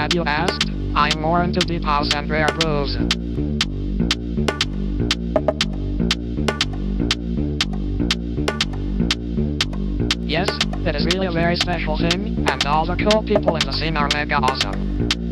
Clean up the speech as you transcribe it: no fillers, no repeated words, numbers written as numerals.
glad you asked. I'm more into deep house and rare grooves. Yes, it is really a very special thing, and all the cool people in the scene are mega awesome.